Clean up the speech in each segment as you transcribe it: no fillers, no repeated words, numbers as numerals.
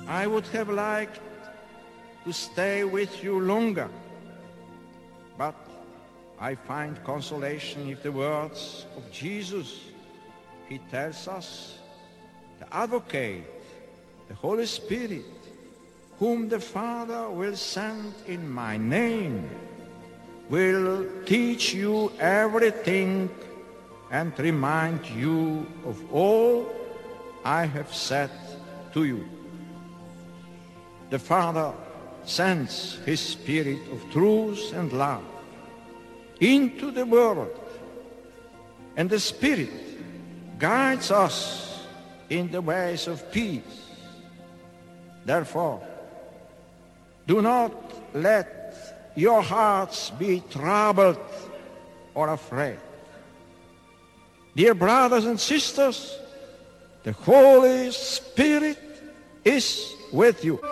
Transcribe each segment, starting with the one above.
I would have liked to stay with you longer, but I find consolation in the words of Jesus. He tells us, the Advocate, the Holy Spirit, whom the Father will send in my name, will teach you everything and remind you of all I have said to you. The Father sends his Spirit of truth and love into the world, and the Spirit guides us in the ways of peace. Therefore, do not let your hearts be troubled or afraid. Dear brothers and sisters, the Holy Spirit is with you.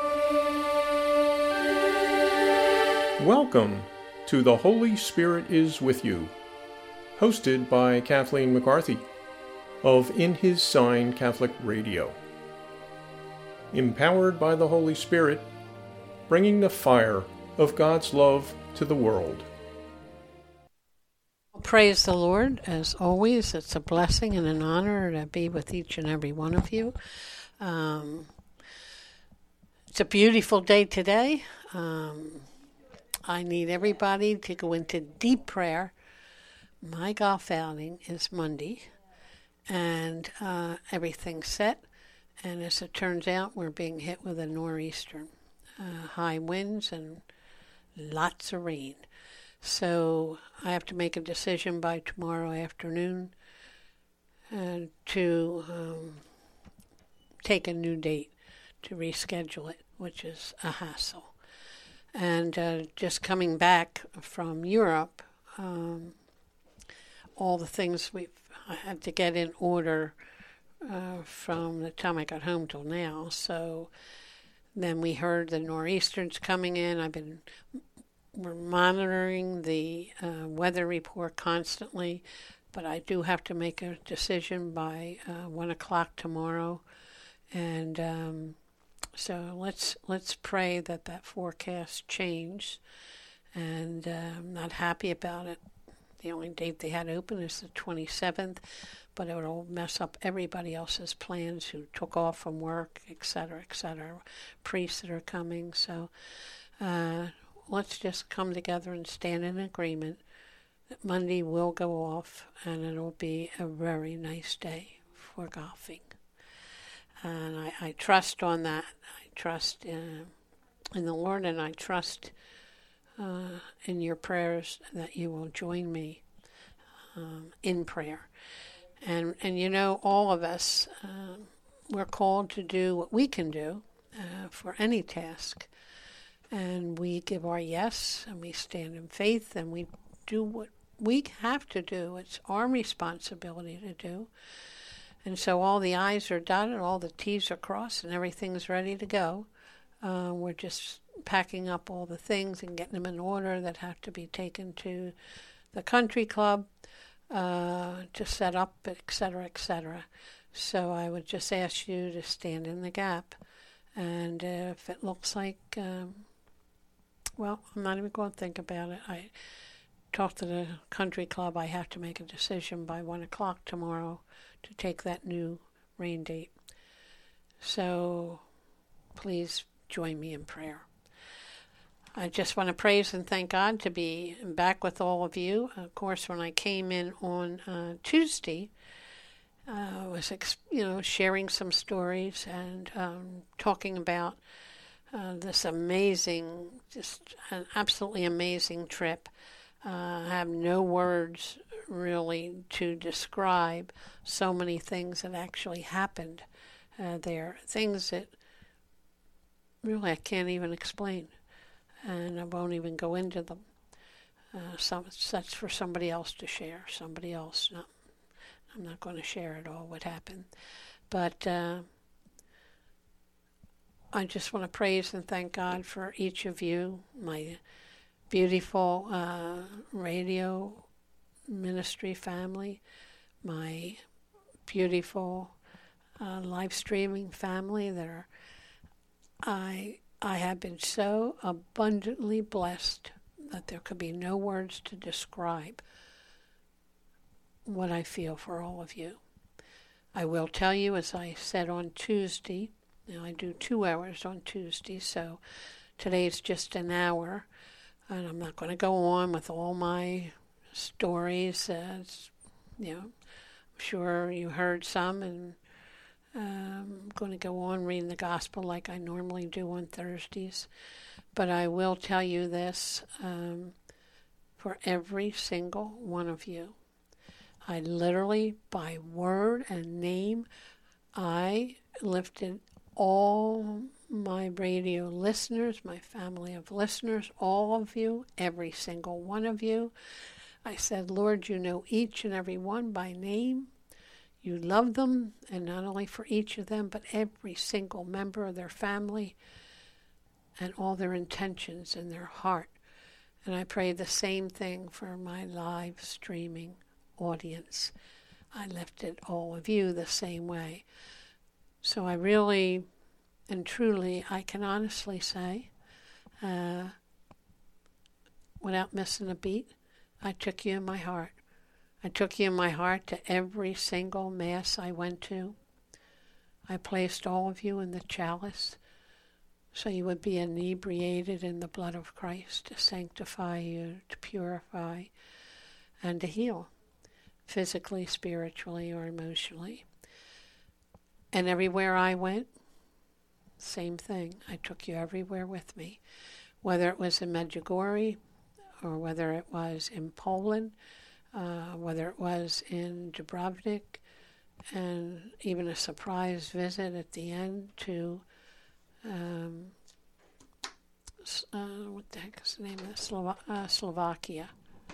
Welcome to The Holy Spirit is With You, hosted by Kathleen McCarthy of In His Sign Catholic Radio. Empowered by the Holy Spirit, bringing the fire of God's love to the world. Praise the Lord. As always, it's a blessing and an honor to be with each and every one of you. It's a beautiful day today. I need everybody to go into deep prayer. My golf outing is Monday, and everything's set. And as it turns out, we're being hit with a nor'easter, high winds and lots of rain. So I have to make a decision by tomorrow afternoon to take a new date to reschedule it, which is a hassle. And just coming back from Europe, all the things I had to get in order from the time I got home till now. So then we heard the nor'easter's coming in. We're monitoring the weather report constantly, but I do have to make a decision by 1 o'clock tomorrow. And so let's pray that forecast changes. And I'm not happy about it. The only date they had open is the 27th, but it will mess up everybody else's plans who took off from work, etc., priests that are coming. So let's just come together and stand in agreement that Monday will go off and it'll be a very nice day for golfing. And I trust on that. I trust in the Lord, and I trust in your prayers that you will join me in prayer. And you know, all of us, we're called to do what we can do for any task. And we give our yes, and we stand in faith, and we do what we have to do. It's our responsibility to do. And so all the I's are dotted, all the T's are crossed, and everything's ready to go. We're just packing up all the things and getting them in order that have to be taken to the country club to set up, etc. So I would just ask you to stand in the gap. And if it looks like, well, I'm not even going to think about it. I talked to the country club. I have to make a decision by 1 o'clock tomorrow to take that new rain date. So please join me in prayer. I just want to praise and thank God to be back with all of you. Of course, when I came in on Tuesday, I was sharing some stories and talking about this amazing, just an absolutely amazing trip. I have no words really to describe so many things that actually happened there. Things that really I can't even explain. And I won't even go into them. That's for somebody else to share. Somebody else. I'm not going to share it all what happened. But I just want to praise and thank God for each of you, my beautiful radio ministry family, my beautiful live streaming family that are I have been so abundantly blessed that there could be no words to describe what I feel for all of you. I will tell you, as I said on Tuesday, now I do 2 hours on Tuesday, so today's just an hour, and I'm not going to go on with all my stories. I'm sure you heard some, and I'm going to go on reading the gospel like I normally do on Thursdays. But I will tell you this, for every single one of you, I literally, by word and name, I lifted all my radio listeners, my family of listeners, all of you, every single one of you. I said, Lord, you know each and every one by name. You love them, and not only for each of them, but every single member of their family and all their intentions in their heart. And I pray the same thing for my live streaming audience. I lifted all of you the same way. So I really and truly, I can honestly say, without missing a beat, I took you in my heart. I took you in my heart to every single Mass I went to. I placed all of you in the chalice so you would be inebriated in the blood of Christ to sanctify you, to purify, and to heal, physically, spiritually, or emotionally. And everywhere I went, same thing. I took you everywhere with me, whether it was in Medjugorje or whether it was in Poland, whether it was in Dubrovnik, and even a surprise visit at the end to, what the heck is the name of it? Slovakia.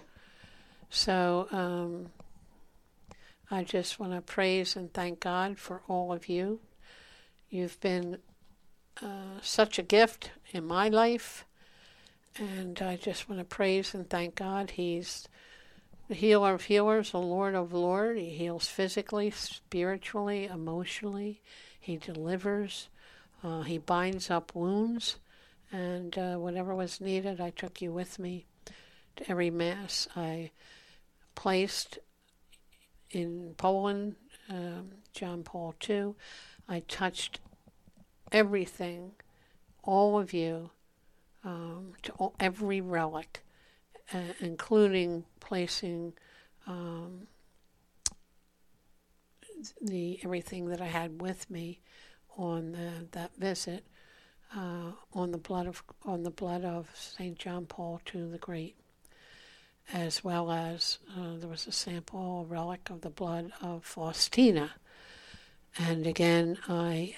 So I just want to praise and thank God for all of you. You've been such a gift in my life, and I just want to praise and thank God. He's the healer of healers, the Lord of lords. He heals physically, spiritually, emotionally. He delivers. He binds up wounds, and whatever was needed, I took you with me to every Mass. I placed in Poland, John Paul II. I touched everything, all of you, to every relic, including placing everything that I had with me on that visit on the blood of St. John Paul II the Great, as well as there was a sample, a relic of the blood of Faustina. And again, I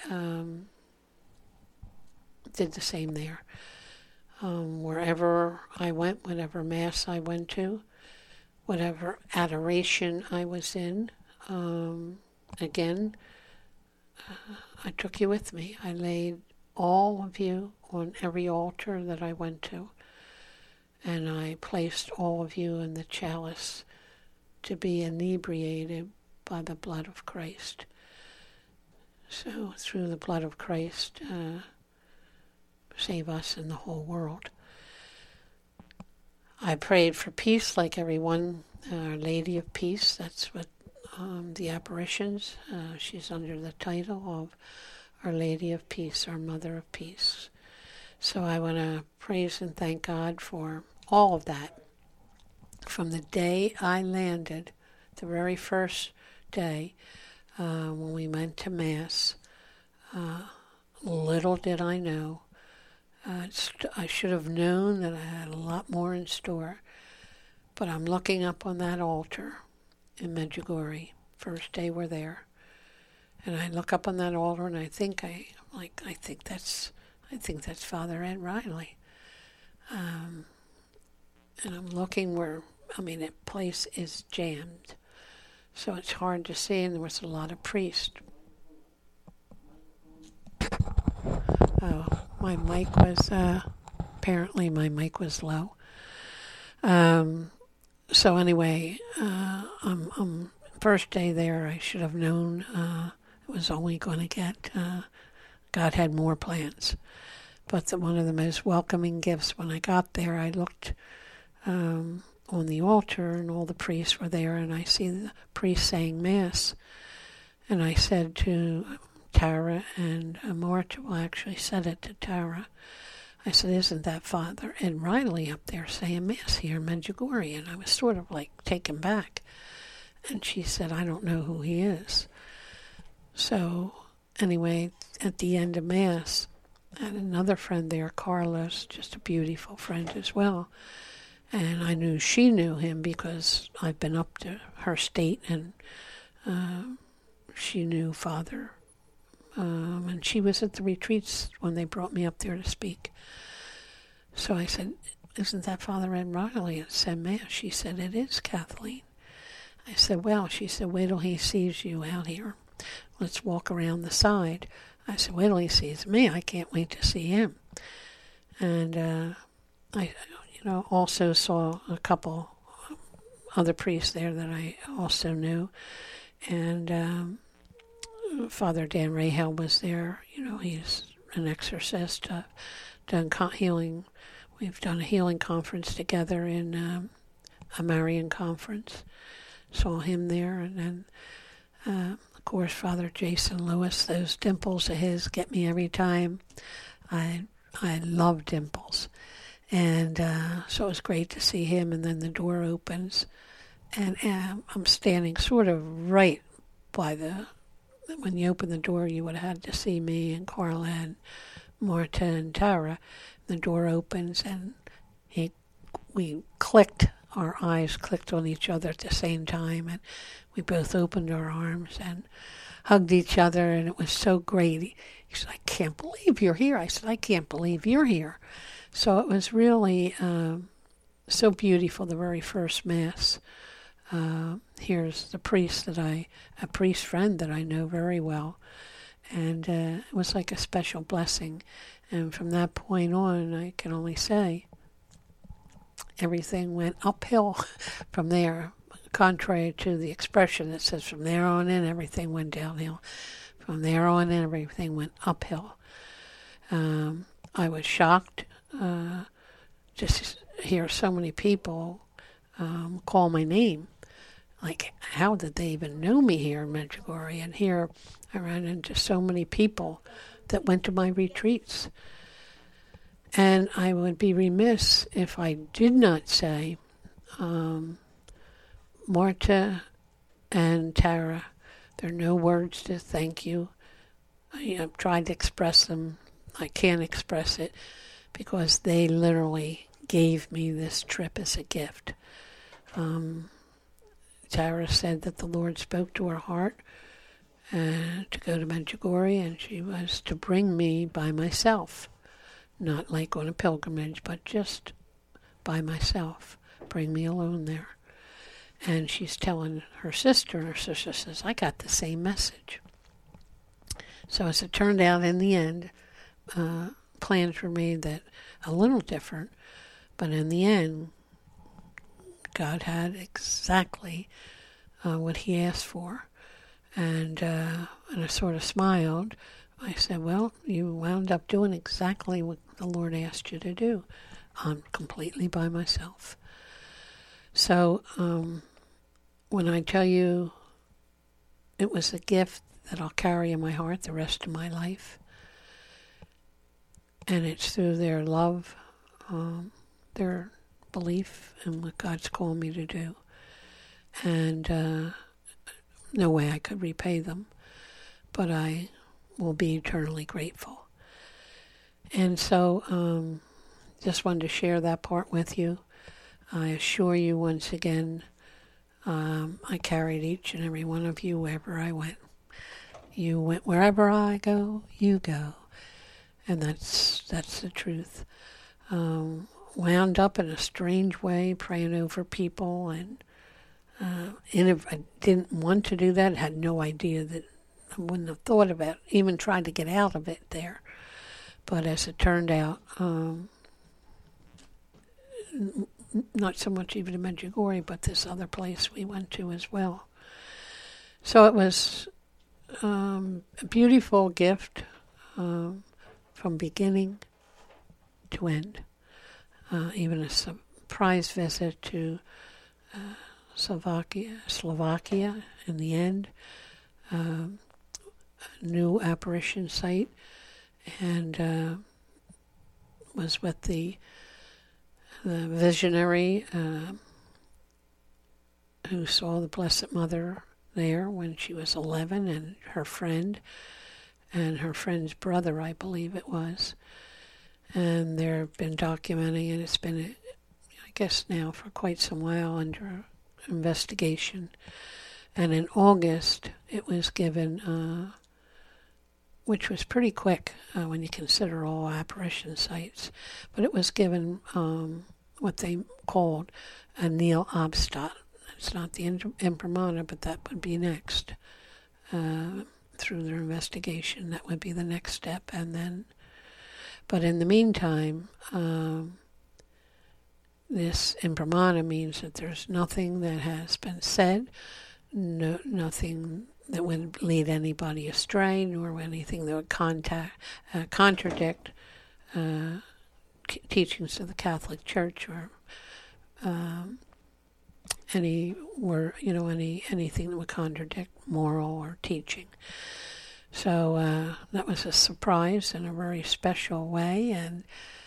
did the same there. Wherever I went, whatever Mass I went to, whatever adoration I was in, again, I took you with me. I laid all of you on every altar that I went to, and I placed all of you in the chalice to be inebriated by the blood of Christ. So through the blood of Christ, save us and the whole world. I prayed for peace like everyone, Our Lady of Peace. That's what the apparitions, she's under the title of Our Lady of Peace, our Mother of Peace. So I want to praise and thank God for all of that. From the day I landed, the very first day, when we went to Mass, little did I know. I should have known that I had a lot more in store. But I'm looking up on that altar in Medjugorje, first day we're there. And I look up on that altar and I think that's Father Ed Riley. And I'm looking that place is jammed. So it's hard to see, and there was a lot of priests. Oh, my mic was, apparently my mic was low. So anyway, first day there, I should have known it was only going to get God had more plans. But one of the most welcoming gifts, when I got there, I looked on the altar, and all the priests were there, and I see the priest saying Mass. And I said to Tara and Marta, well, I actually said it to Tara, I said, isn't that Father Ed Riley up there saying Mass here in Medjugorje? And I was sort of like taken back. And she said, I don't know who he is. So anyway, at the end of Mass, I had another friend there, Carlos, just a beautiful friend as well. And I knew she knew him because I've been up to her state, and she knew Father. And she was at the retreats when they brought me up there to speak. So I said, isn't that Father Ed Riley at said Mass? She said, it is, Kathleen. I said, well, she said, wait till he sees you out here. Let's walk around the side. I said, wait till he sees me. I can't wait to see him. And I also saw a couple other priests there that I also knew. And Father Dan Rahel was there. He's an exorcist. Done healing. We've done a healing conference together in a Marian conference. Saw him there. And then, of course, Father Jason Lewis. Those dimples of his get me every time. I love dimples. And so it was great to see him. And then the door opens. And I'm standing sort of right by when you open the door, you would have had to see me and Carla and Marta and Tara. The door opens, and we clicked. Our eyes clicked on each other at the same time, and we both opened our arms and hugged each other, and it was so great. He said, I can't believe you're here. I said, I can't believe you're here. So it was really so beautiful, the very first Mass. Here's the priest a priest friend that I know very well. And it was like a special blessing. And from that point on, I can only say, everything went uphill from there, contrary to the expression that says from there on in, everything went downhill. From there on in, everything went uphill. I was shocked just to hear so many people call my name. Like, how did they even know me here in Medjugorje? And here I ran into so many people that went to my retreats. And I would be remiss if I did not say Marta and Tara, there are no words to thank you. I've tried to express them. I can't express it because they literally gave me this trip as a gift. Tara said that the Lord spoke to her heart to go to Medjugorje, and she was to bring me by myself, not like on a pilgrimage, but just by myself, bring me alone there. And she's telling her sister, and her sister says, I got the same message. So as it turned out in the end, plans were made that a little different, but in the end, God had exactly what he asked for. And I sort of smiled. I said, well, you wound up doing exactly what the Lord asked you to do. I'm completely by myself. So when I tell you it was a gift that I'll carry in my heart the rest of my life, and it's through their love, their belief in what God's called me to do. And no way I could repay them, but I will be eternally grateful. And so just wanted to share that part with you. I assure you once again, I carried each and every one of you wherever I went. You went wherever I go, you go. And that's the truth. Wound up in a strange way, praying over people, and I didn't want to do that. I had no idea that I wouldn't have thought about, even tried to get out of it there. But as it turned out, not so much even in Medjugorje, but this other place we went to as well. So it was a beautiful gift. from beginning to end. Even a surprise visit to Slovakia in the end, a new apparition site, and was with the visionary who saw the Blessed Mother there when she was 11, and her friend's brother, I believe it was. And they've been documenting it. It's been, I guess now, for quite some while under investigation. And in August, it was given, which was pretty quick when you consider all apparition sites, but it was given what they called a Nihil Obstat. It's not the imprimatur, but that would be next. Through their investigation, that would be the next step. And then, but in the meantime, this imprimatur means that there's nothing that has been said, nothing that would lead anybody astray, nor anything that would contradict teachings of the Catholic Church, or anything that would contradict moral or teaching. So that was a surprise in a very special way. And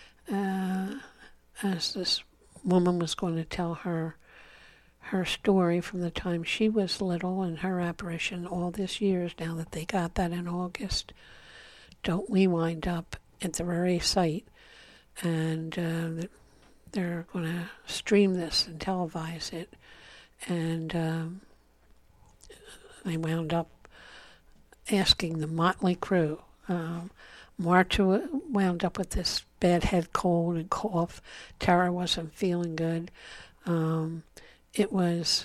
as this woman was going to tell her story from the time she was little and her apparition all these years, now that they got that in August, don't we wind up at the very site, and they're going to stream this and televise it. And they wound up asking the motley crew. Marta wound up with this bad head cold and cough. Tara wasn't feeling good. It was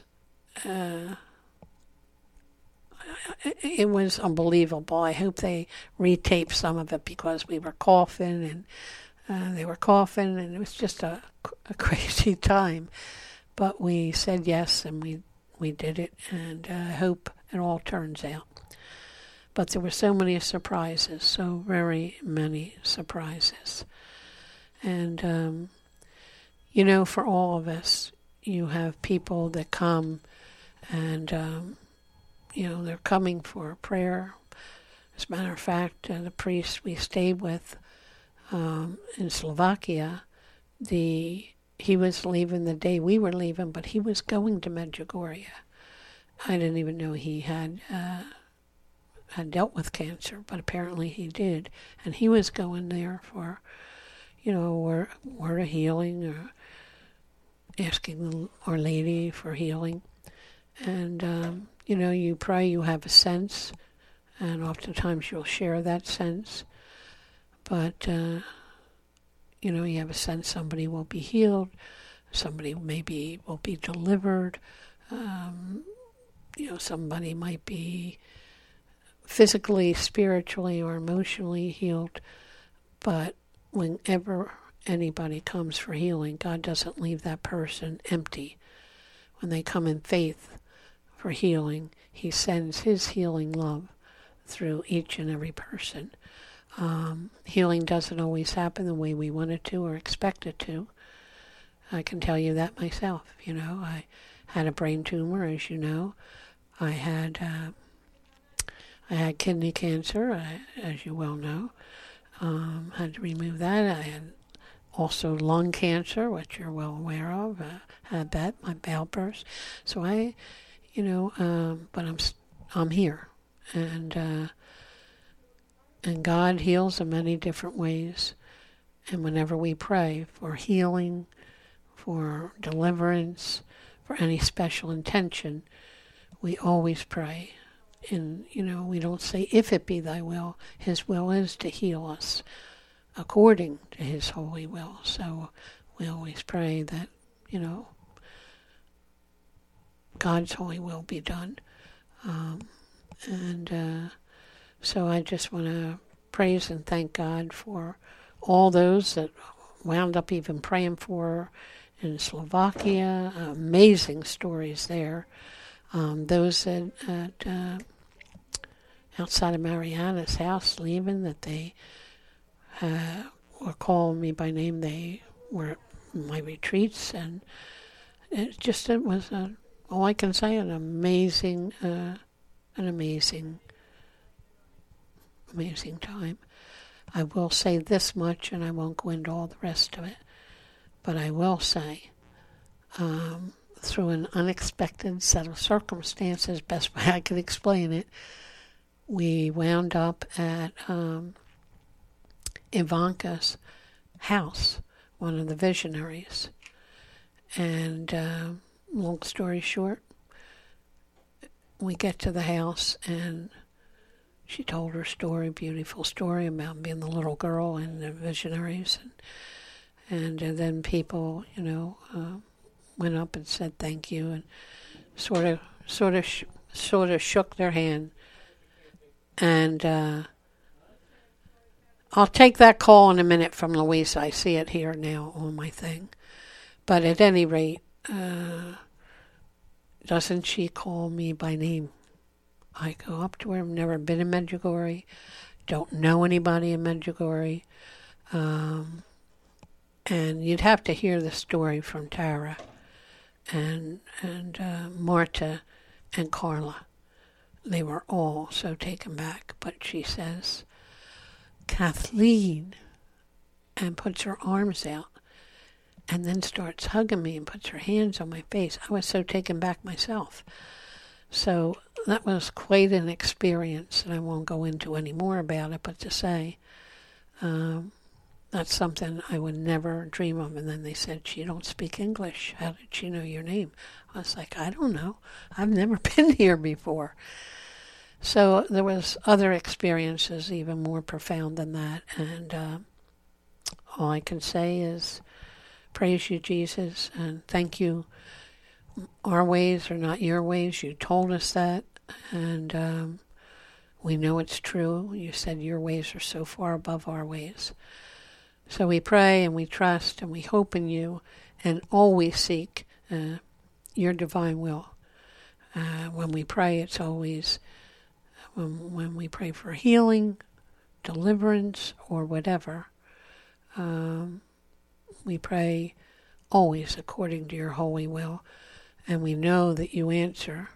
unbelievable. I hope they retaped some of it, because we were coughing and they were coughing, and it was just a crazy time. But we said yes, and we did it, and I hope it all turns out. But there were so many surprises, so very many surprises. And, for all of us, you have people that come and, they're coming for prayer. As a matter of fact, the priest we stayed with in Slovakia, he was leaving the day we were leaving, but he was going to Medjugorje. I didn't even know he had dealt with cancer, but apparently he did. And he was going there for, word of healing, or asking Our Lady for healing. And, you pray, you have a sense, and oftentimes you'll share that sense. But, you have a sense somebody will be healed, somebody maybe will be delivered, somebody might be physically, spiritually, or emotionally healed. But whenever anybody comes for healing, God doesn't leave that person empty. When they come in faith for healing, He sends His healing love through each and every person. Healing doesn't always happen the way we want it to or expect it to. I can tell you that myself. I had a brain tumor, as you know. I had kidney cancer, as you well know. Had to remove that. I had also lung cancer, which you're well aware of. Had that, my bowel burst. So but I'm here, and God heals in many different ways. And whenever we pray for healing, for deliverance, for any special intention, we always pray. And, we don't say, if it be thy will. His will is to heal us according to His holy will. So we always pray that, God's holy will be done. So I just want to praise and thank God for all those that wound up even praying for in Slovakia. Amazing stories there. Those that outside of Mariana's house leaving that they were calling me by name. They were at my retreats, and it was all I can say, an amazing time. I will say this much, and I won't go into all the rest of it, but I will say, through an unexpected set of circumstances, best way I could explain it, we wound up at Ivanka's house, one of the visionaries. And long story short, we get to the house, and she told her story, beautiful story about being the little girl and the visionaries, and then people, went up and said thank you, and sort of shook their hand. And I'll take that call in a minute from Louise. I see it here now on my thing. But at any rate, doesn't she call me by name? I go up to her. I've never been in Medjugorje. Don't know anybody in Medjugorje. And you'd have to hear the story from Tara and Marta and Carla. They were all so taken back. But she says, Kathleen, and puts her arms out and then starts hugging me and puts her hands on my face. I was so taken back myself. So that was quite an experience, and I won't go into any more about it, but to say that's something I would never dream of. And then they said, she don't speak English. How did she know your name? I was like, I don't know. I've never been here before. So there was other experiences even more profound than that. And all I can say is praise you, Jesus, and thank you. Our ways are not your ways. You told us that, and we know it's true. You said your ways are so far above our ways. So we pray and we trust and we hope in you and always seek your divine will. When we pray, it's always, when we pray for healing, deliverance, or whatever, we pray always according to your holy will. And we know that you answer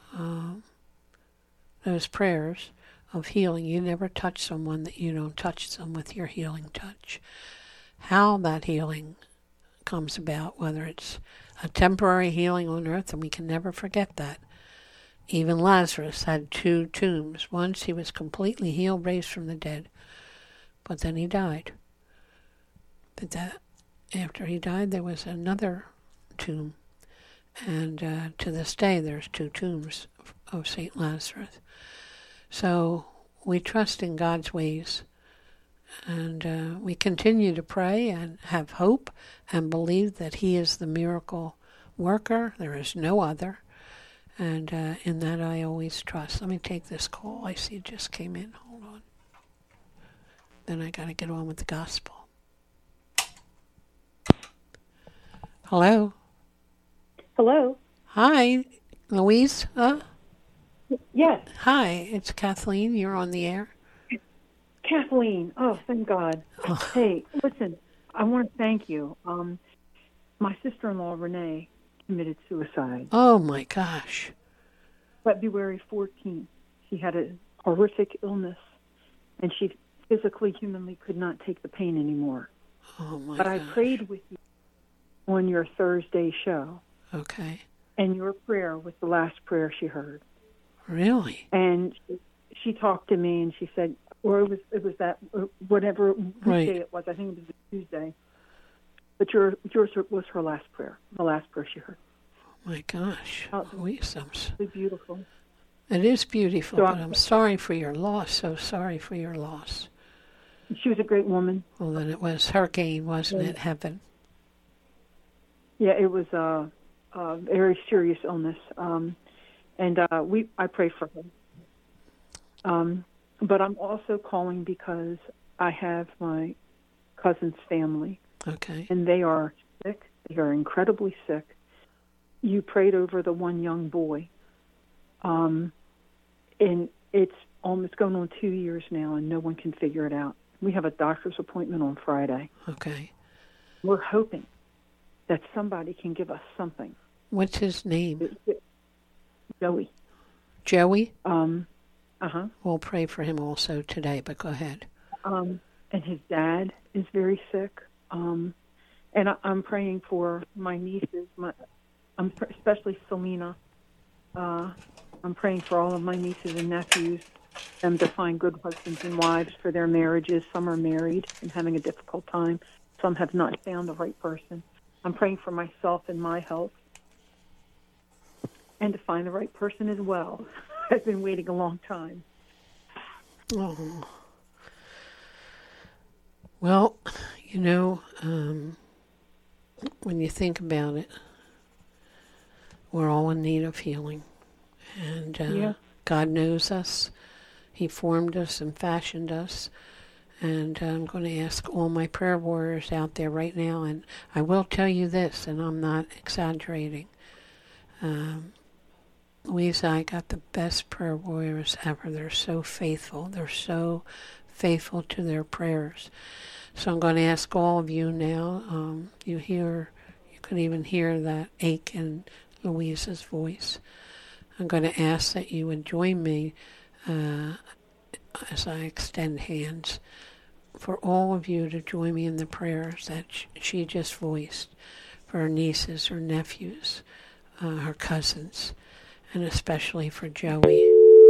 those prayers of healing. You never touch someone that you don't touch them with your healing touch. How that healing comes about, whether it's a temporary healing on earth, and we can never forget that. Even Lazarus had 2 tombs. Once he was completely healed, raised from the dead, but then he died. But that after he died, there was another tomb. And to this day, there's 2 tombs of St. Lazarus. So we trust in God's ways, and we continue to pray and have hope and believe that He is the miracle worker. There is no other, and in that I always trust. Let me take this call. I see it just came in. Hold on. Then I got to get on with the gospel. Hello. Hello. Hi, Louise. Yes. Hi, it's Kathleen. You're on the air. Kathleen. Oh, thank God. Oh. Hey, listen, I want to thank you. My sister-in-law, Renee, committed suicide. Oh, my gosh. February 14th. She had a horrific illness, and she physically, humanly could not take the pain anymore. Oh, my But gosh. I prayed with you on your Thursday show. Okay. And your prayer was the last prayer she heard. Really? And she talked to me, and she said, or it was that, whatever weekday it was, I think it was a Tuesday. But yours was her last prayer, the last prayer she heard. Oh, my gosh. Louise, It's beautiful. it is beautiful, So but I'm sorry for your loss. So sorry for your loss. She was a great woman. Well, then it was her gain, wasn't it, heaven? Yeah, it was a very serious illness, and I pray for her. But I'm also calling because I have my cousin's family, Okay. and they are sick. They are incredibly sick. You prayed over the one young boy, and it's almost going on 2 years now, and no one can figure it out. We have a doctor's appointment on Friday. Okay. We're hoping that somebody can give us something. What's his name? Joey. Joey? Uh-huh. We'll pray for him also today, but go ahead. And his dad is very sick. And I'm praying for my nieces, especially Selena. I'm praying for all of my nieces and nephews, them to find good husbands and wives for their marriages. Some are married and having a difficult time. Some have not found the right person. I'm praying for myself and my health, and to find the right person as well. I've been waiting a long time. Oh. Well, when you think about it, we're all in need of healing. And God knows us. He formed us and fashioned us. And I'm going to ask all my prayer warriors out there right now, and I will tell you this, and I'm not exaggerating. Louisa, I got the best prayer warriors ever. They're so faithful. They're so faithful to their prayers. So I'm going to ask all of you now. You could even hear that ache in Louisa's voice. I'm going to ask that you would join me as I extend hands for all of you to join me in the prayers that she just voiced for her nieces, her nephews, her cousins, and especially for Joey,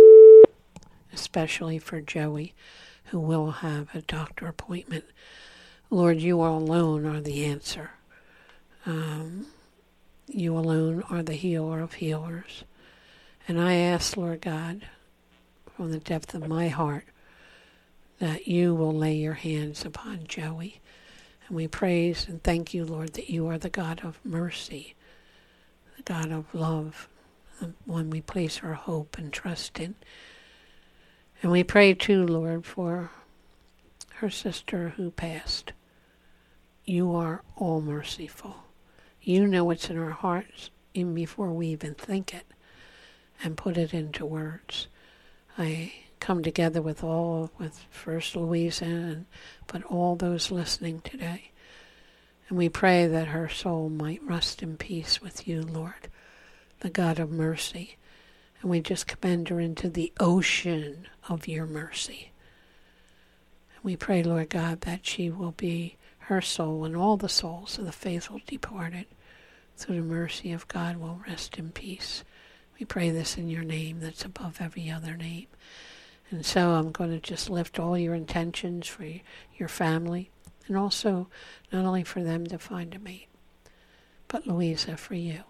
who will have a doctor appointment. Lord, you alone are the answer. You alone are the healer of healers. And I ask, Lord God, from the depth of my heart, that you will lay your hands upon Joey. And we praise and thank you, Lord, that you are the God of mercy, the God of love, the one we place our hope and trust in. And we pray too, Lord, for her sister who passed. You are all merciful. You know what's in our hearts even before we even think it and put it into words. I come together with First Louisa, but all those listening today. And we pray that her soul might rest in peace with you, Lord, the God of mercy. And we just commend her into the ocean of your mercy. And we pray, Lord God, that she will be, her soul and all the souls of the faithful departed, through the mercy of God, will rest in peace. We pray this in your name that's above every other name. And so I'm going to just lift all your intentions for your family, and also not only for them to find a mate, but Louisa, for you.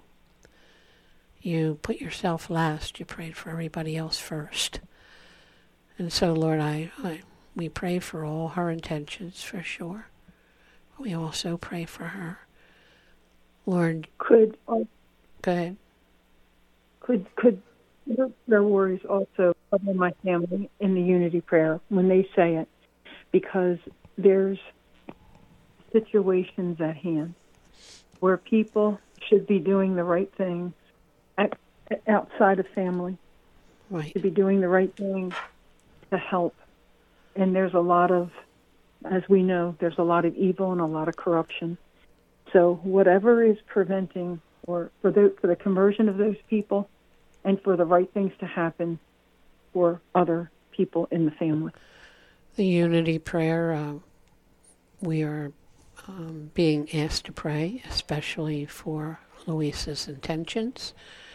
You put yourself last. You prayed for everybody else first. And so, Lord, we pray for all her intentions for sure. But we also pray for her. Lord, go ahead. Could the prayer warriors also cover my family in the unity prayer when they say it? Because there's situations at hand where people should be doing the right thing outside of family. Right. Should be doing the right thing to help. And there's a lot of, as we know, there's a lot of evil and a lot of corruption. So whatever is preventing or for the conversion of those people, and for the right things to happen for other people in the family. The unity prayer, we are being asked to pray, especially for Louisa's intentions.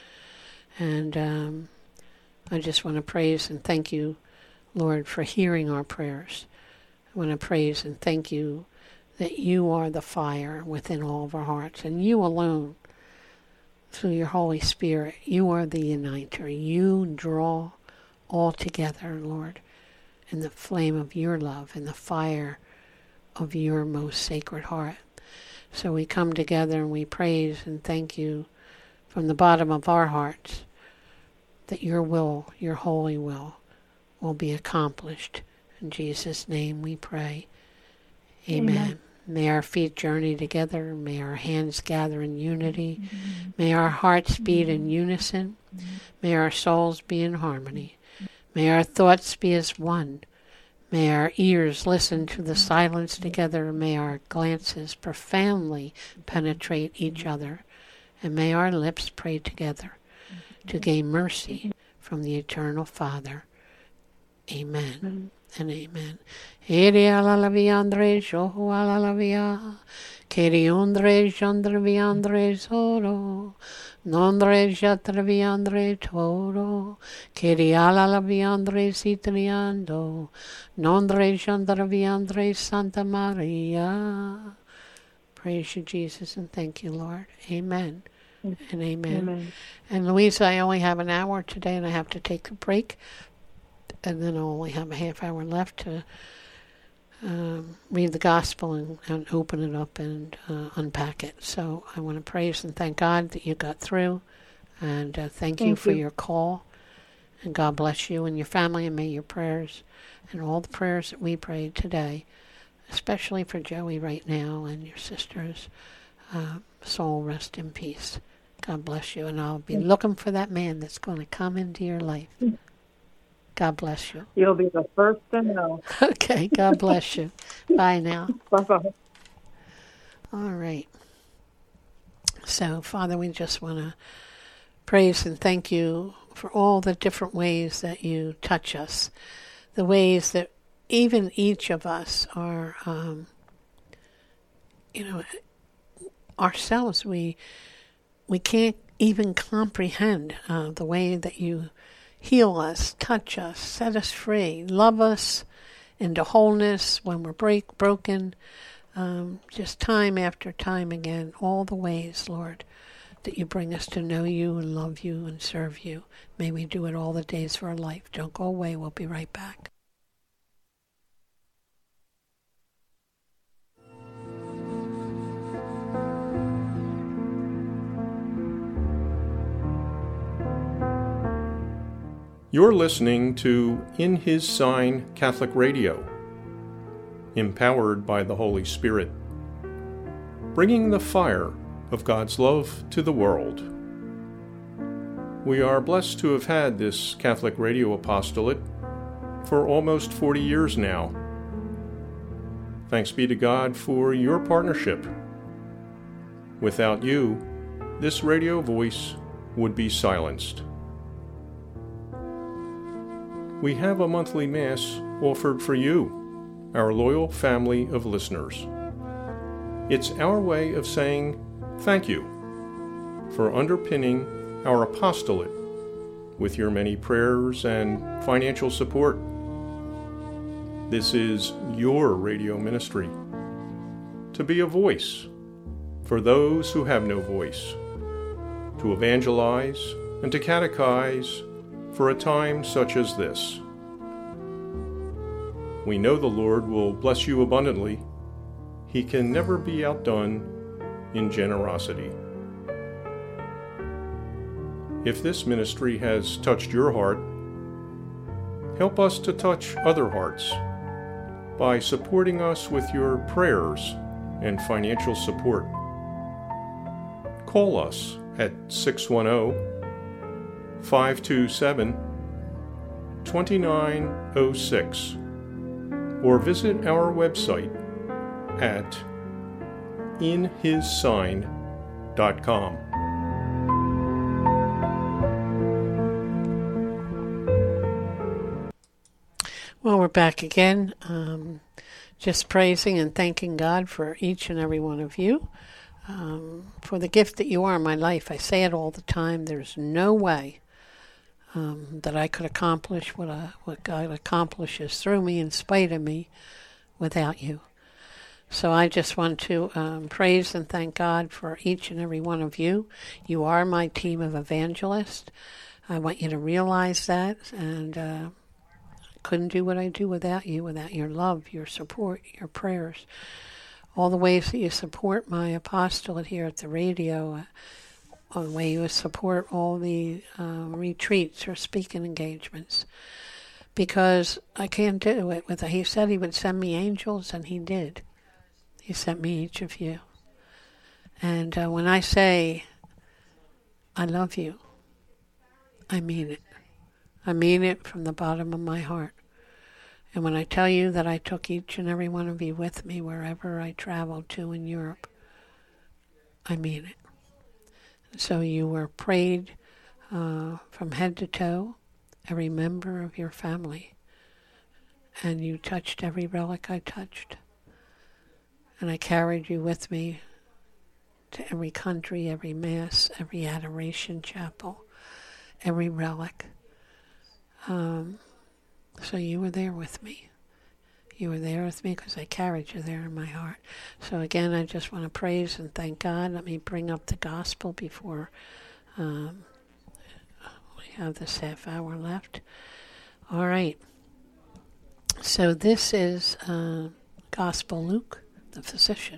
And I just want to praise and thank you, Lord, for hearing our prayers. I want to praise and thank you that you are the fire within all of our hearts, and you alone, through your Holy Spirit, you are the uniter. You draw all together, Lord, in the flame of your love and the fire of your most sacred heart. So we come together and we praise and thank you from the bottom of our hearts that your will, your holy will be accomplished. In Jesus' name we pray. Amen. May our feet journey together. May our hands gather in unity. May our hearts beat in unison. May our souls be in harmony. May our thoughts be as one. May our ears listen to the silence together. May our glances profoundly penetrate each other. And may our lips pray together to gain mercy from the eternal Father. Amen and amen. Ere alalavi andre johu alalavia. Keri andre jandrevi andre zoro. Nondre jatravi andre toro. Keri alalavi andre sitriando. Nondre jandravi andre Santa Maria. Praise you, Jesus, and thank you, Lord. Amen and amen. Amen. And Louisa, I only have an hour today, and I have to take a break. And then I'll only have a half hour left to read the gospel and open it up and unpack it. So I want to praise and thank God that you got through. And thank you for your call. And God bless you and your family, and may your prayers and all the prayers that we prayed today, especially for Joey right now and your sister's soul rest in peace. God bless you. And I'll be looking for that man that's going to come into your life. God bless you. You'll be the first to know. Okay, God bless you. Bye now. Bye-bye. All right. So, Father, we just want to praise and thank you for all the different ways that you touch us, the ways that even each of us are, ourselves, we can't even comprehend the way that you heal us, touch us, set us free, love us into wholeness when we're broken, just time after time again, all the ways, Lord, that you bring us to know you and love you and serve you. May we do it all the days of our life. Don't go away. We'll be right back. You're listening to In His Sign Catholic Radio, empowered by the Holy Spirit, bringing the fire of God's love to the world. We are blessed to have had this Catholic radio apostolate for almost 40 years now. Thanks be to God for your partnership. Without you, this radio voice would be silenced. We have a monthly Mass offered for you, our loyal family of listeners. It's our way of saying thank you for underpinning our apostolate with your many prayers and financial support. This is your radio ministry, to be a voice for those who have no voice, to evangelize and to catechize for a time such as this. We know the Lord will bless you abundantly. He can never be outdone in generosity. If this ministry has touched your heart, help us to touch other hearts by supporting us with your prayers and financial support. Call us at 610-527-2906 or visit our website at inhissign.com. Well, we're back again, just praising and thanking God for each and every one of you, for the gift that you are in my life. I say it all the time. There's no way that I could accomplish what God accomplishes through me, in spite of me, without you. So I just want to praise and thank God for each and every one of you. You are my team of evangelists. I want you to realize that, and I couldn't do what I do without you, without your love, your support, your prayers, all the ways that you support my apostolate here at the radio, the way you support all the retreats or speaking engagements. Because I can't do it without. He said he would send me angels, and he did. He sent me each of you. And when I say I love you, I mean it. I mean it from the bottom of my heart. And when I tell you that I took each and every one of you with me wherever I traveled to in Europe, I mean it. So you were prayed from head to toe, every member of your family. And you touched every relic I touched. And I carried you with me to every country, every mass, every adoration chapel, every relic. So you were there with me. You were there with me because I carried you there in my heart. So again, I just want to praise and thank God. Let me bring up the gospel before we have this half hour left. All right. So this is Gospel Luke, the physician.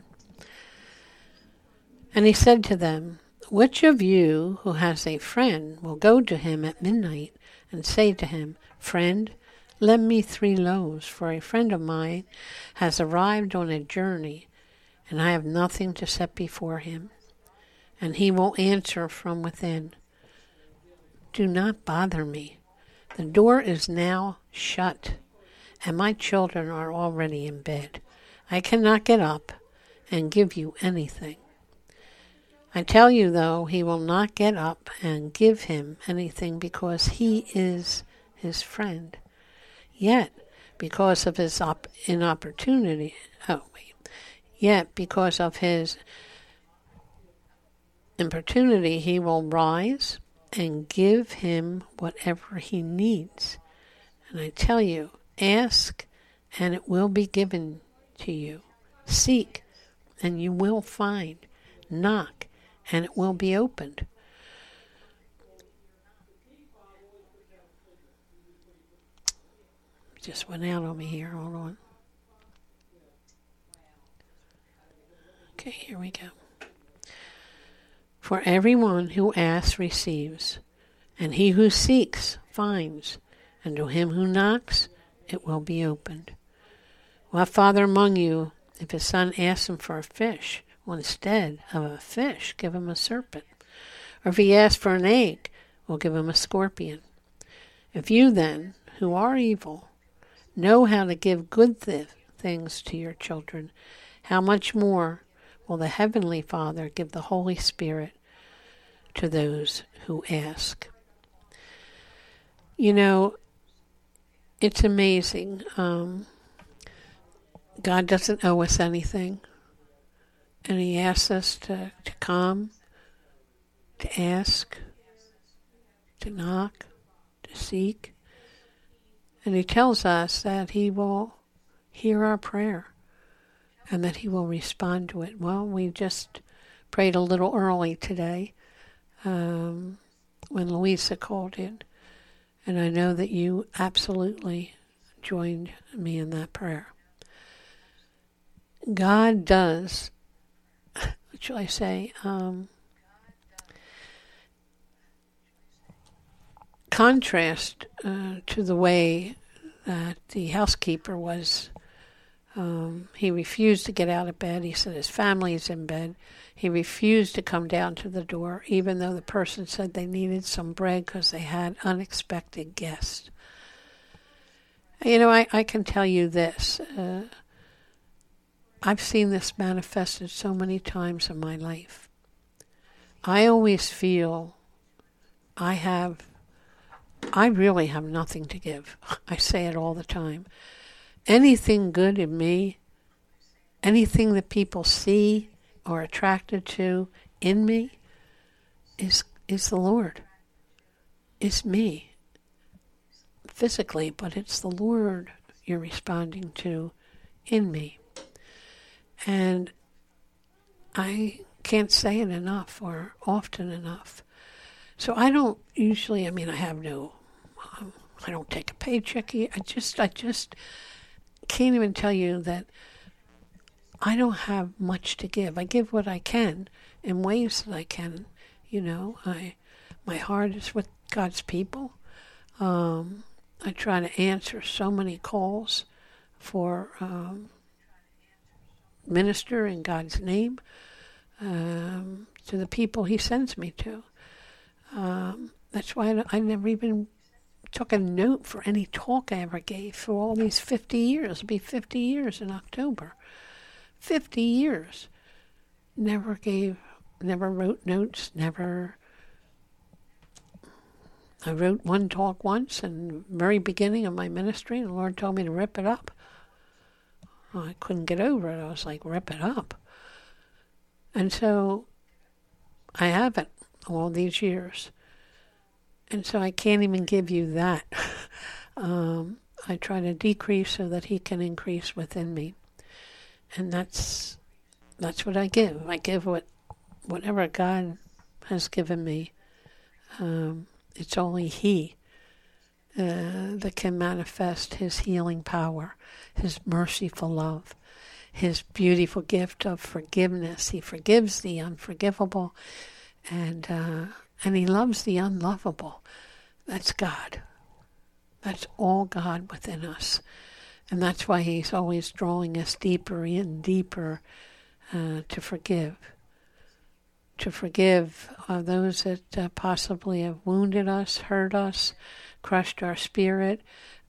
And he said to them, "Which of you who has a friend will go to him at midnight and say to him, 'Friend, lend me 3 loaves, for a friend of mine has arrived on a journey, and I have nothing to set before him?' And he will answer from within, 'Do not bother me. The door is now shut, and my children are already in bed. I cannot get up and give you anything.' I tell you, though, he will not get up and give him anything because he is his friend. Yet, because of his importunity, he will rise and give him whatever he needs. And I tell you, ask, and it will be given to you. Seek, and you will find. Knock, and it will be opened." Just went out on me here. Hold on. Okay, here we go. "For everyone who asks receives, and he who seeks finds, and to him who knocks it will be opened. What father among you, if his son asks him for a fish, will instead of a fish give him a serpent? Or if he asks for an egg, will give him a scorpion? If you then, who are evil, know how to give good things to your children, how much more will the Heavenly Father give the Holy Spirit to those who ask?" You know, it's amazing. God doesn't owe us anything. And he asks us to come, to ask, to knock, to seek. And he tells us that he will hear our prayer and that he will respond to it. Well, we just prayed a little early today when Louisa called in. And I know that you absolutely joined me in that prayer. God does, what shall I say, contrast to the way that the housekeeper was. He refused to get out of bed. He said his family is in bed. He refused to come down to the door, even though the person said they needed some bread because they had unexpected guests. You know, I can tell you this. I've seen this manifested so many times in my life. I always feel I really have nothing to give. I say it all the time. Anything good in me, anything that people see or are attracted to in me is the Lord. It's me. Physically, but it's the Lord you're responding to in me. And I can't say it enough or often enough. So I don't usually, I don't take a paycheck. I just can't even tell you that I don't have much to give. I give what I can in ways that I can. You know, my heart is with God's people. I try to answer so many calls for minister in God's name to the people he sends me to. That's why I never even took a note for any talk I ever gave for all these 50 years. It'll be 50 years in October. 50 years. Never wrote notes, I wrote one talk once in the very beginning of my ministry, and the Lord told me to rip it up. Well, I couldn't get over it. I was like, rip it up. And so I haven't all these years. And so I can't even give you that. I try to decrease so that He can increase within me. And that's what I give. I give whatever God has given me. It's only He that can manifest His healing power, His merciful love, His beautiful gift of forgiveness. He forgives the unforgivable, and He loves the unlovable. That's God. That's all God within us. And that's why He's always drawing us deeper and deeper to forgive. To forgive those that possibly have wounded us, hurt us, crushed our spirit,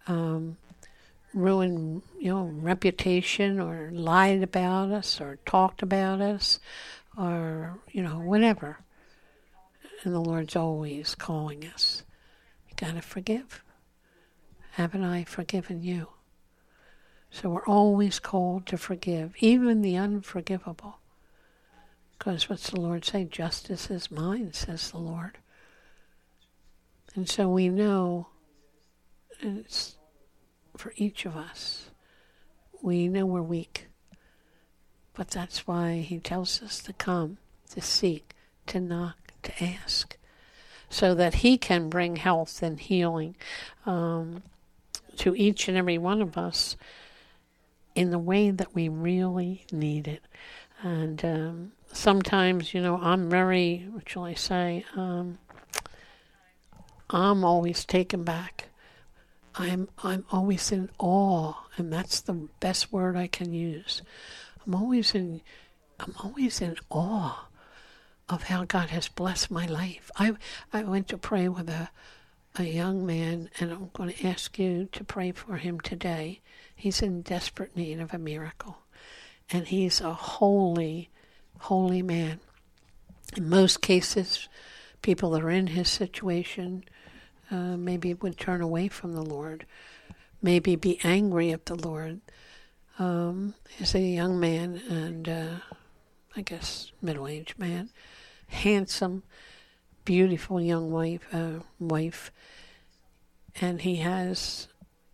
ruined, reputation, or lied about us, or talked about us, or, whatever. And the Lord's always calling us. You got to forgive. Haven't I forgiven you? So we're always called to forgive, even the unforgivable. Because what's the Lord say? Justice is mine, says the Lord. And so we know it's for each of us. We know we're weak. But that's why He tells us to come, to seek, to knock, to ask, so that He can bring health and healing to each and every one of us in the way that we really need it. And sometimes, I'm very, what shall I say, I'm always taken back. I'm always in awe, and that's the best word I can use. I'm always in awe of how God has blessed my life. I went to pray with a young man, and I'm going to ask you to pray for him today. He's in desperate need of a miracle, and he's a holy, holy man. In most cases, people that are in his situation maybe would turn away from the Lord, maybe be angry at the Lord. He's a young man, and I guess middle-aged man, handsome, beautiful young wife, and he has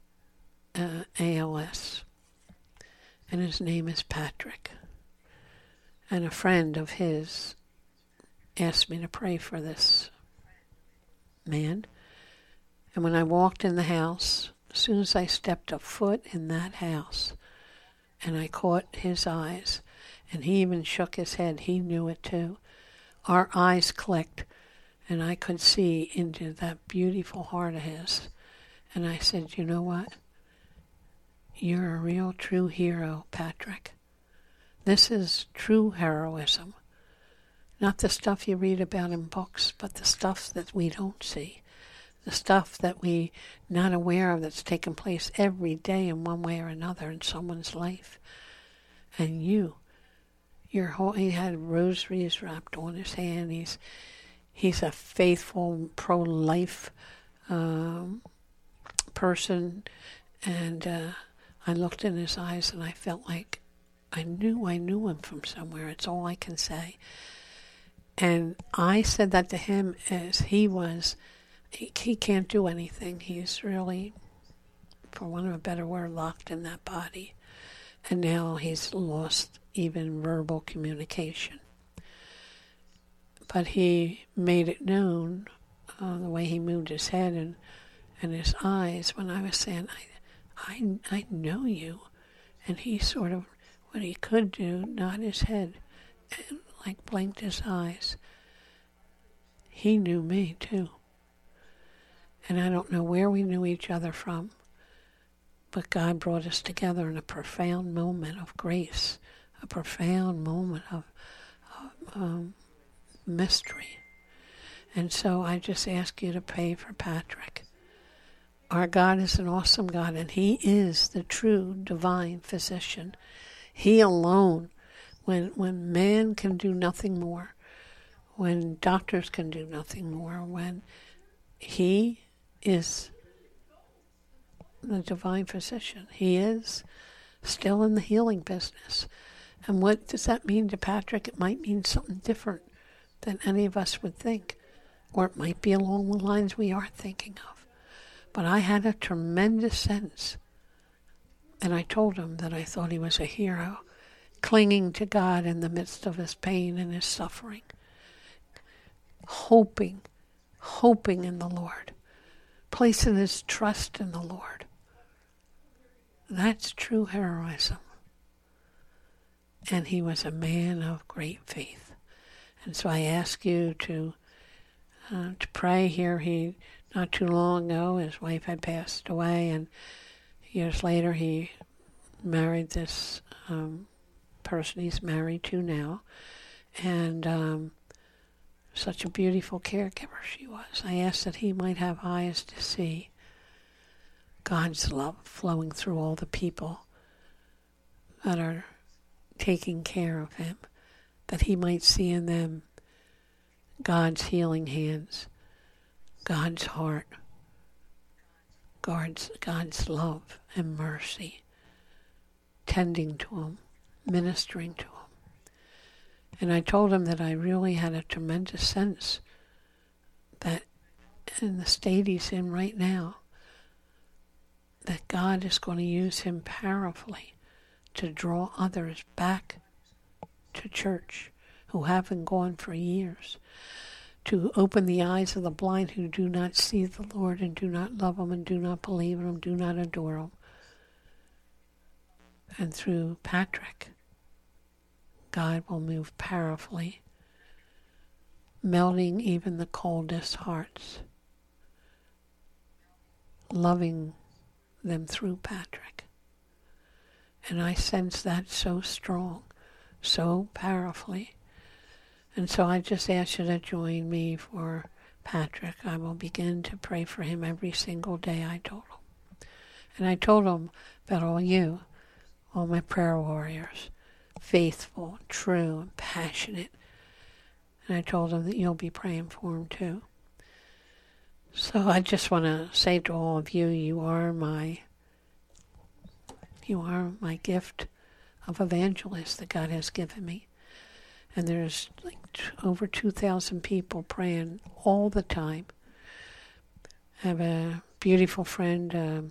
ALS, and his name is Patrick. And a friend of his asked me to pray for this man. And when I walked in the house, as soon as I stepped a foot in that house, and I caught his eyes, and he even shook his head, he knew it too. Our eyes clicked, and I could see into that beautiful heart of his. And I said, you know what? You're a real, true hero, Patrick. This is true heroism. Not the stuff you read about in books, but the stuff that we don't see. The stuff that we're not aware of that's taking place every day in one way or another in someone's life. And he had rosaries wrapped on his hand. He's a faithful, pro-life person. And I looked in his eyes and I felt like I knew him from somewhere. It's all I can say. And I said that to him as he can't do anything. He's really, for want of a better word, locked in that body. And now he's lost even verbal communication. But he made it known, the way he moved his head and his eyes, when I was saying, I know you. And he sort of, what he could do, nod his head and like blinked his eyes. He knew me too. And I don't know where we knew each other from, but God brought us together in a profound moment of grace, a profound moment of mystery. And so I just ask you to pray for Patrick. Our God is an awesome God, and He is the true divine physician. He alone, when man can do nothing more, when doctors can do nothing more, when He is the divine physician. He is still in the healing business. And what does that mean to Patrick? It might mean something different than any of us would think, or it might be along the lines we are thinking of. But I had a tremendous sense, and I told him that I thought he was a hero, clinging to God in the midst of his pain and his suffering, hoping in the Lord, placing his trust in the Lord. That's true heroism. And he was a man of great faith. And so I ask you to pray here. He, not too long ago, his wife had passed away, and years later he married this person he's married to now. And such a beautiful caregiver she was. I asked that he might have eyes to see God's love flowing through all the people that are taking care of him, that he might see in them God's healing hands, God's heart, God's love and mercy, tending to him, ministering to him. And I told him that I really had a tremendous sense that in the state he's in right now, that God is going to use him powerfully to draw others back to church who haven't gone for years, to open the eyes of the blind who do not see the Lord and do not love him and do not believe in him, do not adore him. And through Patrick, God will move powerfully, melting even the coldest hearts, loving them through Patrick. And I sense that so strong, so powerfully. And so I just ask you to join me for Patrick. I will begin to pray for him every single day, I told him. And I told him about all you, all my prayer warriors, faithful, true, and passionate. And I told him that you'll be praying for him too. So I just want to say to all of you, you are my gift of evangelist that God has given me. And there's like over 2,000 people praying all the time. I have a beautiful friend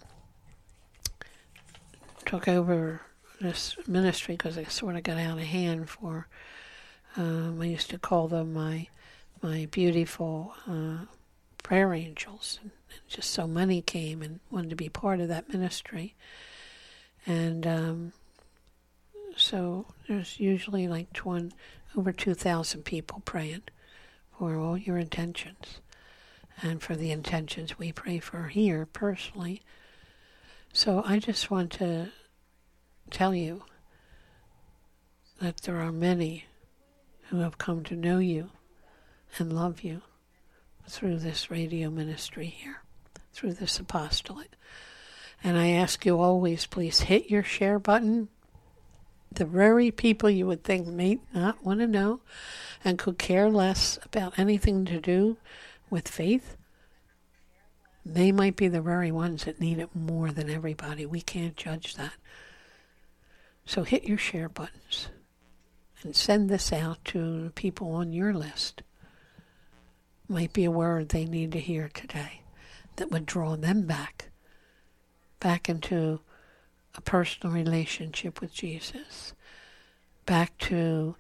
took over this ministry because it sort of got out of hand for, I used to call them my beautiful prayer angels. And just so many came and wanted to be part of that ministry. And so there's usually like over 2,000 people praying for all your intentions and for the intentions we pray for here personally. So I just want to tell you that there are many who have come to know you and love you through this radio ministry here, through this apostolate. And I ask you always, please hit your share button. The very people you would think may not want to know and could care less about anything to do with faith, they might be the very ones that need it more than everybody. We can't judge that. So hit your share buttons and send this out to people on your list. Might be a word they need to hear today that would draw them back into a personal relationship with Jesus, back to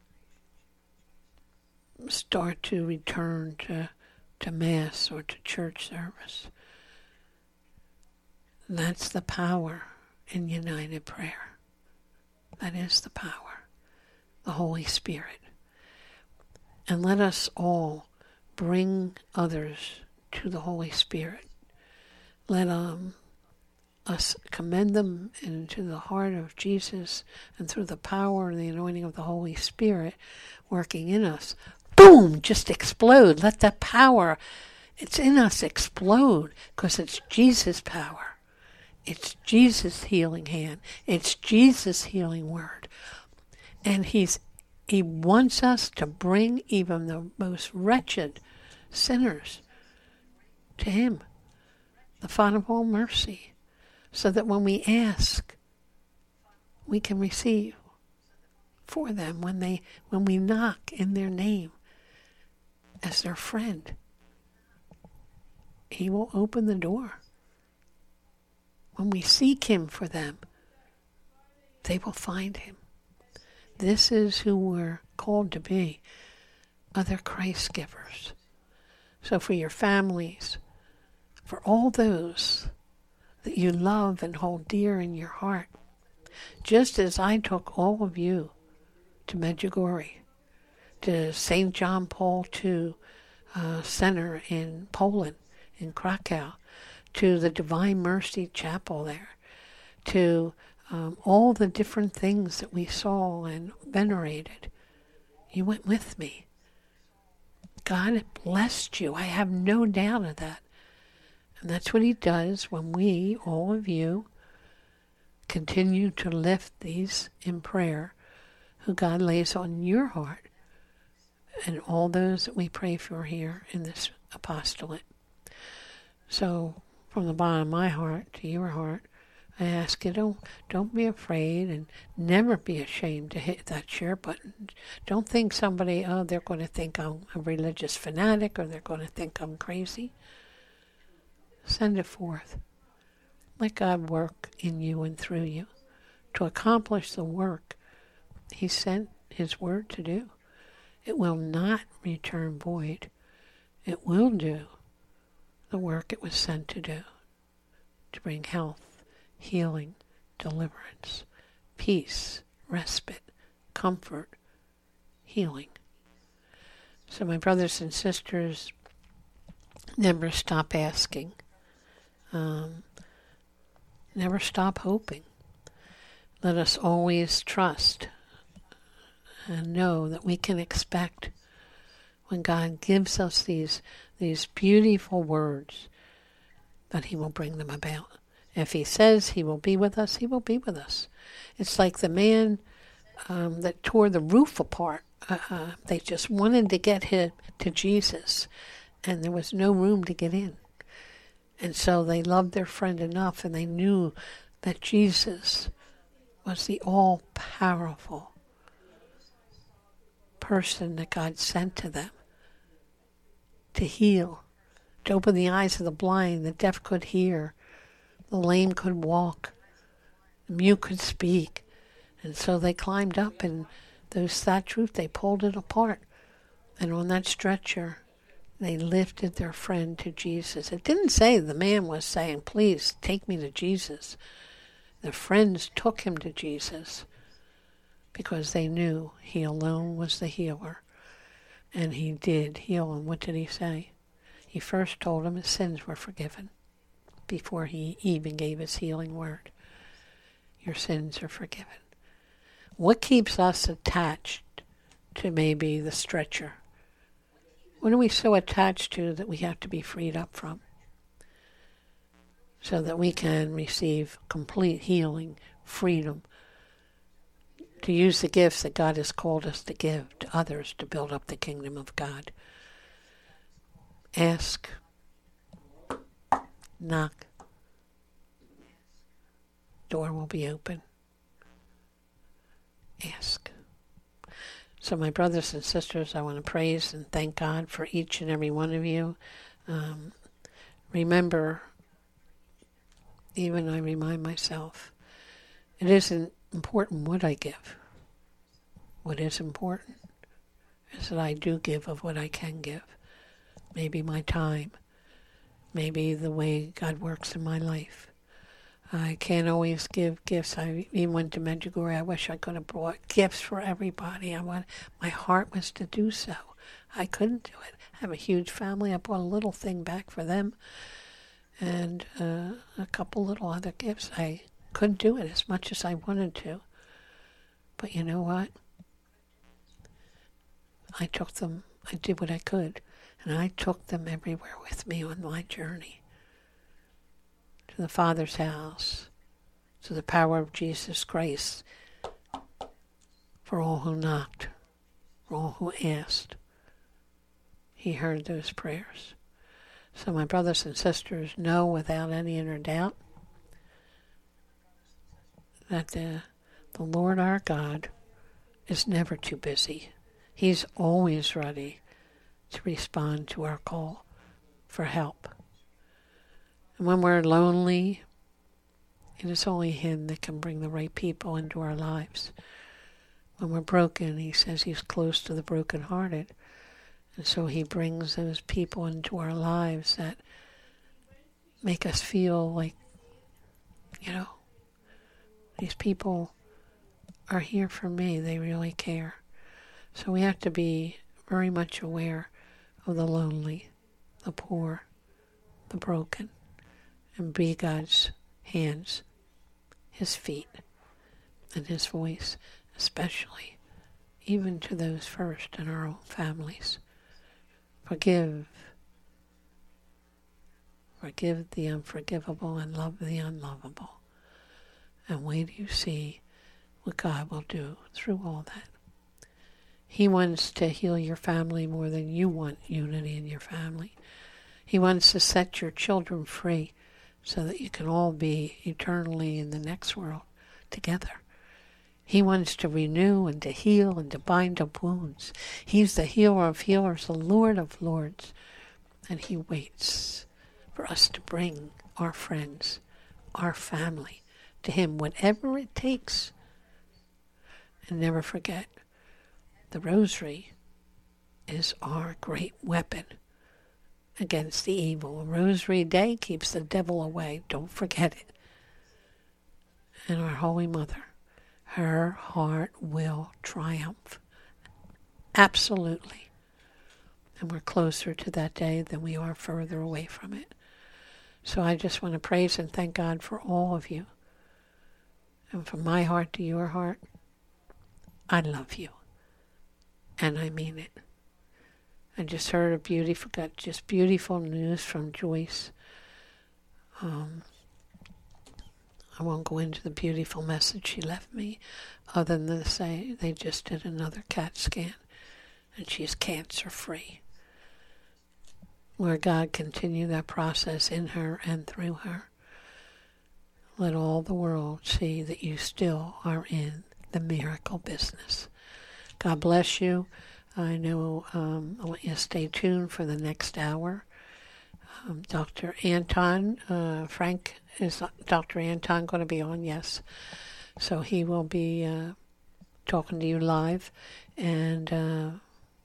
start to return to Mass or to church service. That's the power in united prayer. That is the power, the Holy Spirit. And let us all bring others to the Holy Spirit. Let us commend them into the heart of Jesus, and through the power and the anointing of the Holy Spirit working in us, boom, just explode. Let that power it's in us explode because it's Jesus' power. It's Jesus' healing hand. It's Jesus' healing word. And he wants us to bring even the most wretched sinners to him, the Father of all mercy, so that when we ask, we can receive for them when we knock in their name as their friend. He will open the door. When we seek him for them, they will find him. This is who we're called to be, other Christ givers. So for your families, for all those that you love and hold dear in your heart, just as I took all of you to Medjugorje, to St. John Paul II Center in Poland, in Krakow, to the Divine Mercy Chapel there, to all the different things that we saw and venerated. You went with me. God blessed you. I have no doubt of that. And that's what he does when we, all of you, continue to lift these in prayer, who God lays on your heart, and all those that we pray for here in this apostolate. So, from the bottom of my heart to your heart, I ask you, don't be afraid and never be ashamed to hit that share button. Don't think somebody, they're going to think I'm a religious fanatic, or they're going to think I'm crazy. Send it forth. Let God work in you and through you to accomplish the work he sent his word to do. It will not return void. It will do the work it was sent to do, to bring health, healing, deliverance, peace, respite, comfort, healing. So my brothers and sisters, never stop asking. Never stop hoping. Let us always trust and know that we can expect, when God gives us these beautiful words, that he will bring them about. If he says he will be with us, he will be with us. It's like the man that tore the roof apart. They just wanted to get him to Jesus, and there was no room to get in. And so they loved their friend enough, and they knew that Jesus was the all-powerful person that God sent to them to heal, to open the eyes of the blind. The deaf could hear, the lame could walk, the mute could speak. And so they climbed up, and those thatch roof, they pulled it apart. And on that stretcher, they lifted their friend to Jesus. It didn't say the man was saying, please take me to Jesus. The friends took him to Jesus because they knew he alone was the healer. And he did heal him. What did he say? He first told him his sins were forgiven before he even gave his healing word. Your sins are forgiven. What keeps us attached to maybe the stretcher? What are we so attached to that we have to be freed up from, so that we can receive complete healing, freedom, to use the gifts that God has called us to give to others to build up the kingdom of God? Ask, knock, door will be open. Ask. So my brothers and sisters, I want to praise and thank God for each and every one of you. Remember, even I remind myself, it isn't important what I give. What is important is that I do give of what I can give. Maybe my time, maybe the way God works in my life. I can't always give gifts. I even went to Medjugorje. I wish I could have brought gifts for everybody. My heart was to do so. I couldn't do it. I have a huge family. I brought a little thing back for them, and a couple little other gifts. I couldn't do it as much as I wanted to. But you know what? I took them. I did what I could. And I took them everywhere with me on my journey. To the Father's house, to the power of Jesus' grace, for all who knocked, for all who asked. He heard those prayers. So my brothers and sisters know without any inner doubt that the Lord our God is never too busy. He's always ready to respond to our call for help. And when we're lonely, it is only Him that can bring the right people into our lives. When we're broken, He says He's close to the brokenhearted. And so He brings those people into our lives that make us feel like, these people are here for me. They really care. So we have to be very much aware of the lonely, the poor, the broken, and be God's hands, His feet, and His voice, especially, even to those first in our own families. Forgive the unforgivable and love the unlovable. And wait till you see what God will do through all that. He wants to heal your family more than you want unity in your family. He wants to set your children free so that you can all be eternally in the next world together. He wants to renew and to heal and to bind up wounds. He's the healer of healers, the Lord of lords. And He waits for us to bring our friends, our family, to Him, whatever it takes. And never forget, the rosary is our great weapon against the evil. A rosary day keeps the devil away. Don't forget it. And our Holy Mother, her heart will triumph. Absolutely. And we're closer to that day than we are further away from it. So I just want to praise and thank God for all of you. And from my heart to your heart, I love you. And I mean it. I just heard beautiful news from Joyce. I won't go into the beautiful message she left me, other than to say they just did another CAT scan, and she's cancer-free. Lord God, continue that process in her and through her. Let all the world see that you still are in the miracle business. God bless you. I know I want you to stay tuned for the next hour. Dr. Anton, Frank, is Dr. Anton going to be on? Yes. So he will be talking to you live. And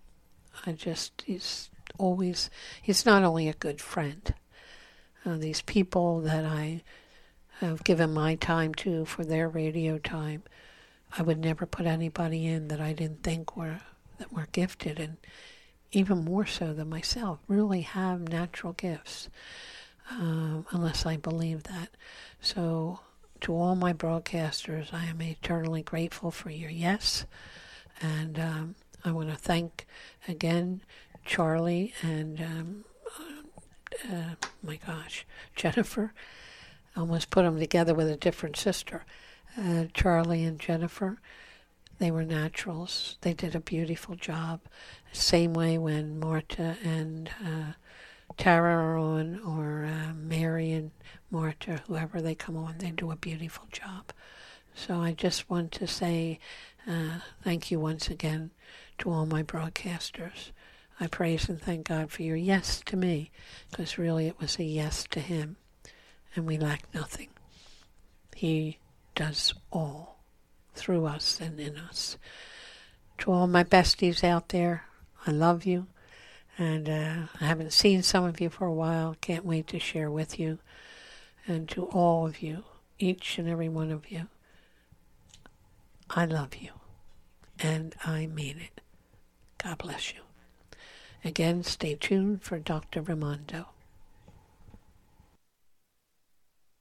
he's not only a good friend. These people that I have given my time to for their radio time, I would never put anybody in that I didn't think were gifted, and even more so than myself, really have natural gifts, unless I believe that. So to all my broadcasters, I am eternally grateful for your yes, and I want to thank again Charlie and Jennifer. I almost put them together with a different sister. Charlie and Jennifer, they were naturals. They did a beautiful job. Same way when Marta and Tara are on, or Mary and Marta, whoever they come on, they do a beautiful job. So I just want to say thank you once again to all my broadcasters. I praise and thank God for your yes to me, because really it was a yes to Him, and we lack nothing. He does all through us and in us. To all my besties out there, I love you, and I haven't seen some of you for a while. Can't wait to share with you. And to all of you, each and every one of you, I love you, and I mean it. God bless you. Again, stay tuned for Dr. Raimondo.